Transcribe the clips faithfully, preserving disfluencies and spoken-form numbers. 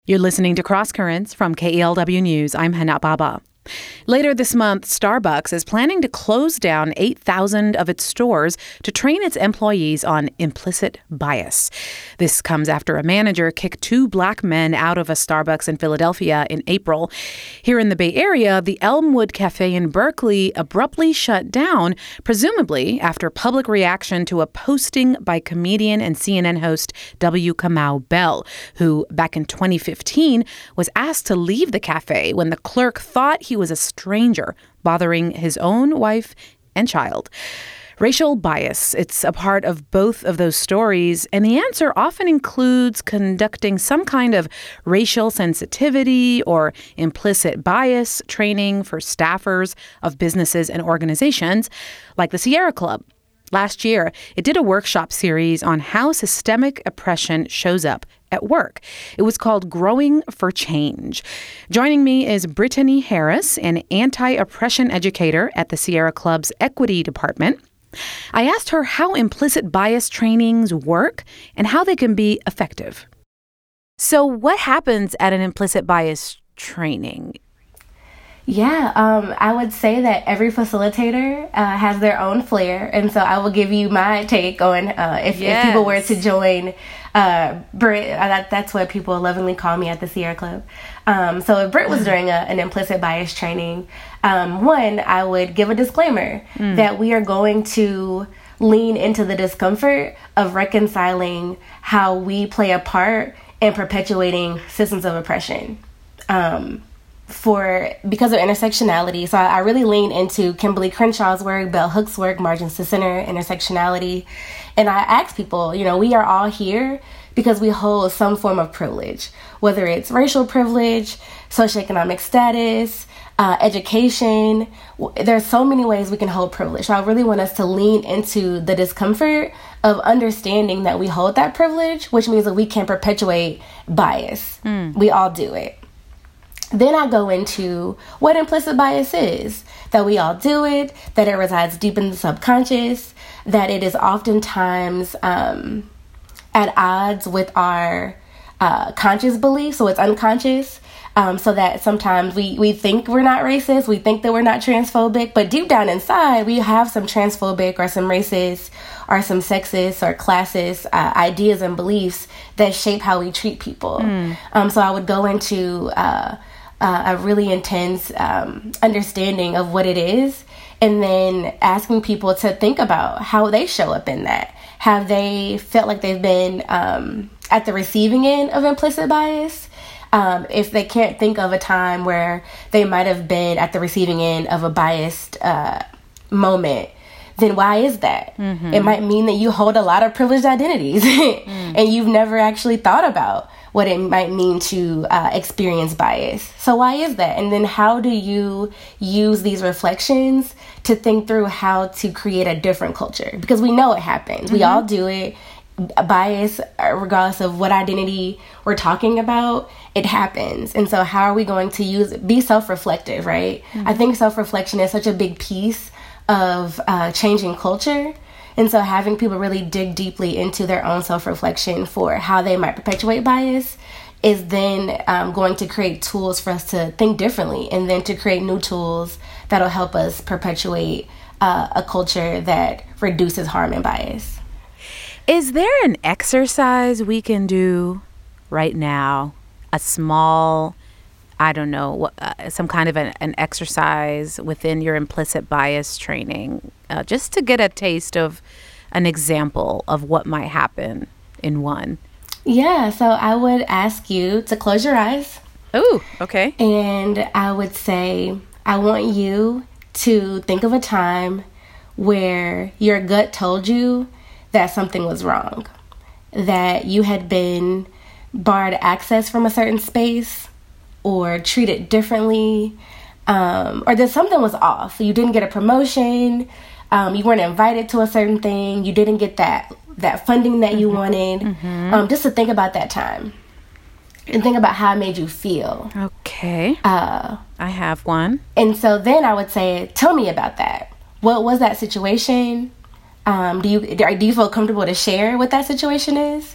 You're listening to Cross Currents from K E L W News. I'm Hana Baba. Later this month, Starbucks is planning to close down eight thousand of its stores to train its employees on implicit bias. This comes after a manager kicked two black men out of a Starbucks in Philadelphia in April. Here in the Bay Area, the Elmwood Cafe in Berkeley abruptly shut down, presumably after public reaction to a posting by comedian and C N N host W. Kamau Bell, who back in twenty fifteen was asked to leave the cafe when the clerk thought he was a stranger bothering his own wife and child. Racial bias, it's a part of both of those stories, and the answer often includes conducting some kind of racial sensitivity or implicit bias training for staffers of businesses and organizations like the Sierra Club. Last year, it did a workshop series on how systemic oppression shows up at work. It was called Growing for Change. Joining me is Brittany Harris, an anti-oppression educator at the Sierra Club's Equity Department. I asked her how implicit bias trainings work and how they can be effective. So what happens at an implicit bias training? Yeah, um, I would say that every facilitator uh, has their own flair. And so I will give you my take on uh, if, yes. if people were to join uh, Britt, uh, that, that's what people lovingly call me at the Sierra Club. Um, so if Britt was doing a, an implicit bias training, um, one, I would give a disclaimer mm. that we are going to lean into the discomfort of reconciling how we play a part in perpetuating systems of oppression. Um For because of intersectionality, so I, I really lean into Kimberly Crenshaw's work, Bell Hook's work, Margins to Center, intersectionality, and I ask people, you know, we are all here because we hold some form of privilege, whether it's racial privilege, socioeconomic status, uh, education. There's so many ways we can hold privilege. So I really want us to lean into the discomfort of understanding that we hold that privilege, which means that we can perpetuate bias. Mm. We all do it. Then I go into what implicit bias is, that we all do it, that it resides deep in the subconscious, that it is oftentimes um, at odds with our uh, conscious beliefs, so it's unconscious, um, so that sometimes we, we think we're not racist, we think that we're not transphobic, but deep down inside, we have some transphobic or some racist or some sexist or classist uh, ideas and beliefs that shape how we treat people. Mm. Um, so I would go into Uh, Uh, a really intense um, understanding of what it is, and then asking people to think about how they show up in that. Have they felt like they've been um, at the receiving end of implicit bias? Um, if they can't think of a time where they might have been at the receiving end of a biased uh, moment, then why is that? Mm-hmm. It might mean that you hold a lot of privileged identities mm. and you've never actually thought about what it might mean to uh, experience bias. So why is that? And then how do you use these reflections to think through how to create a different culture? Because we know it happens. Mm-hmm. We all do it. Bias, regardless of what identity we're talking about, it happens. And so how are we going to use it? Be self-reflective, right? Mm-hmm. I think self-reflection is such a big piece of uh, changing culture. And so having people really dig deeply into their own self-reflection for how they might perpetuate bias is then um, going to create tools for us to think differently, and then to create new tools that'll help us perpetuate uh, a culture that reduces harm and bias. Is there an exercise we can do right now? A small, I don't know, uh, some kind of an, an exercise within your implicit bias training, uh, just to get a taste of an example of what might happen in one? Yeah, so I would ask you to close your eyes. Ooh, okay. And I would say, I want you to think of a time where your gut told you that something was wrong, that you had been barred access from a certain space, or treated differently, um, or that something was off. You didn't get a promotion, um, you weren't invited to a certain thing, you didn't get that that funding that you mm-hmm. wanted. Mm-hmm. Um, just to think about that time and think about how it made you feel. Okay. Uh, I have one. And so then I would say, tell me about that. What was that situation? Um, do you do you feel comfortable to share what that situation is?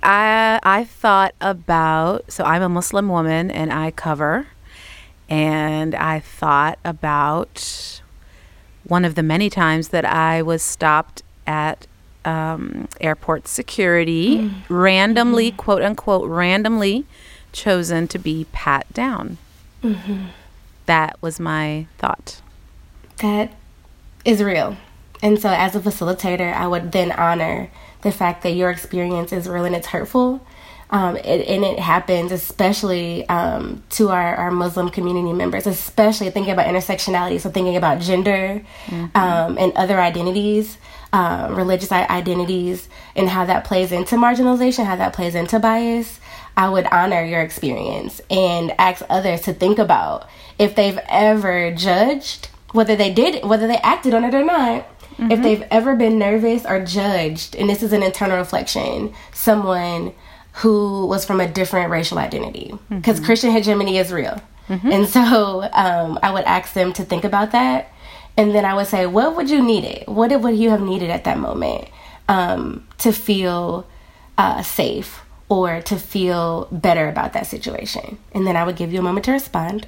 I I thought about, so I'm a Muslim woman and I cover, and I thought about one of the many times that I was stopped at um, airport security, mm. randomly, mm-hmm. quote unquote, randomly chosen to be pat down. Mm-hmm. That was my thought. That is real. And so as a facilitator, I would then honor the fact that your experience is real and it's hurtful. Um, it, and it happens especially um, to our, our Muslim community members, especially thinking about intersectionality, so thinking about gender mm-hmm. um, and other identities, uh, religious identities, and how that plays into marginalization, how that plays into bias. I would honor your experience and ask others to think about if they've ever judged, whether they did, whether they acted on it or not, mm-hmm. if they've ever been nervous or judged, and this is an internal reflection, someone who was from a different racial identity, because mm-hmm. Christian hegemony is real. Mm-hmm. And so um, I would ask them to think about that. And then I would say, what would you need it? What would you have needed at that moment um, to feel uh, safe or to feel better about that situation? And then I would give you a moment to respond.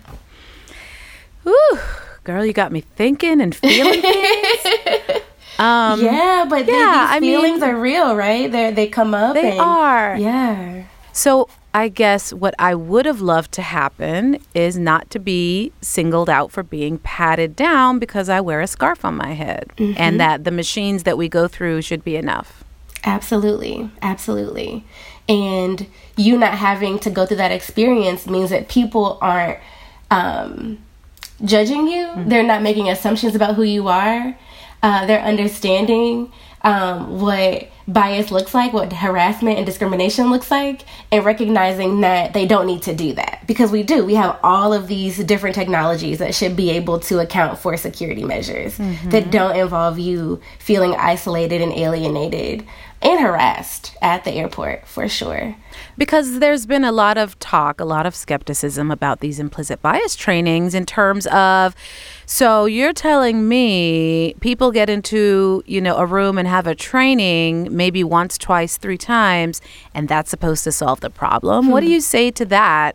Ooh, girl, you got me thinking and feeling things. Um, yeah, but yeah, they, these I feelings mean, are real, right? They they come up. They and, are. Yeah. So I guess what I would have loved to happen is not to be singled out for being patted down because I wear a scarf on my head, mm-hmm. and that the machines that we go through should be enough. Absolutely. Absolutely. And you not having to go through that experience means that people aren't um, judging you. Mm-hmm. They're not making assumptions about who you are. Uh, they're understanding um, what bias looks like, what harassment and discrimination looks like, and recognizing that they don't need to do that. Because we do. We have all of these different technologies that should be able to account for security measures mm-hmm. that don't involve you feeling isolated and alienated and harassed at the airport, for sure. Because there's been a lot of talk, a lot of skepticism about these implicit bias trainings in terms of, so you're telling me people get into, you know, a room and have a training maybe once, twice, three times, and that's supposed to solve the problem. Hmm. What do you say to that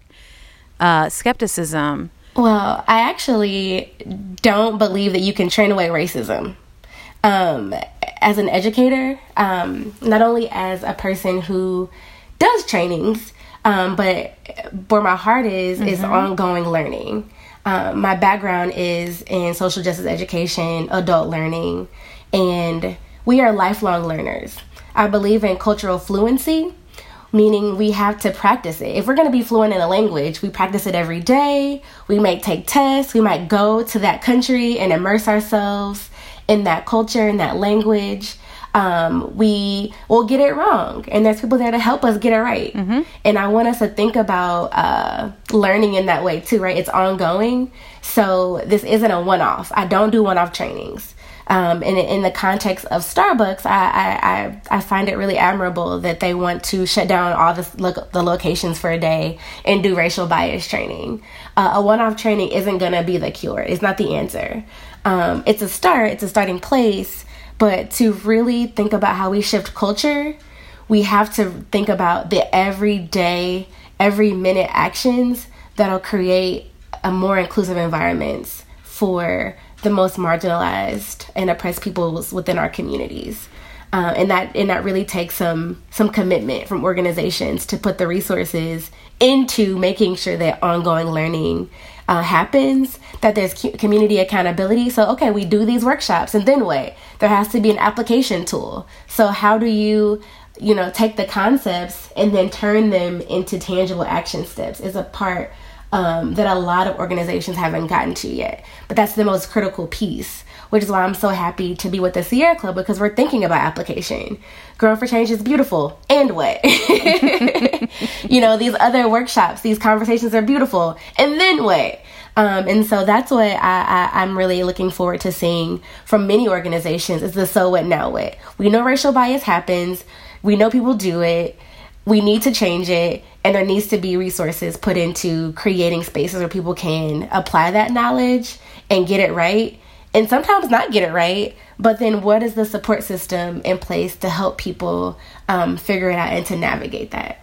uh, skepticism? Well, I actually don't believe that you can train away racism. Um, as an educator, um, not only as a person who does trainings, um, but where my heart is, mm-hmm. is ongoing learning. Um, my background is in social justice education, adult learning, and we are lifelong learners. I believe in cultural fluency, meaning we have to practice it. If we're going to be fluent in a language, we practice it every day. We might take tests. We might go to that country and immerse ourselves in that culture, in that language. Um, we will get it wrong, and there's people there to help us get it right. Mm-hmm. And I want us to think about uh, learning in that way too, right? It's ongoing. So this isn't a one-off. I don't do one-off trainings. Um, and in the context of Starbucks, I, I, I, I find it really admirable that they want to shut down all the, lo- the locations for a day and do racial bias training. Uh, a one-off training isn't going to be the cure. It's not the answer. Um, it's a start. It's a starting place. But to really think about how we shift culture, we have to think about the everyday, every minute actions that'll create a more inclusive environments for the most marginalized and oppressed people within our communities. Uh, and that and that really takes some some commitment from organizations to put the resources into making sure that ongoing learning uh, happens, that there's community accountability. So, okay, we do these workshops, and then what? There has to be an application tool. So how do you, you know, take the concepts and then turn them into tangible action steps is a part um, that a lot of organizations haven't gotten to yet. But that's the most critical piece, which is why I'm so happy to be with the Sierra Club, because we're thinking about application. Growing for Change is beautiful. And what? You know, these other workshops, these conversations are beautiful. And then what? Um, and so that's what I, I, I'm really looking forward to seeing from many organizations is the so what, now what. We know racial bias happens. We know people do it. We need to change it. And there needs to be resources put into creating spaces where people can apply that knowledge and get it right and sometimes not get it right. But then what is the support system in place to help people um, figure it out and to navigate that?